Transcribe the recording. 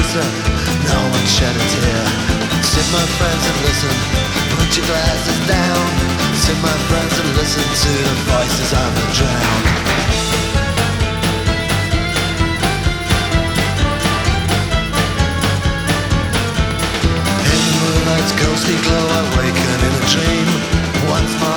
closer, no one shed a tear. Sit my friends and listen, put your glasses down. Sit my friends and listen to the voices of the drowned. In the moonlight's ghostly glow, I waken in a dream. Once more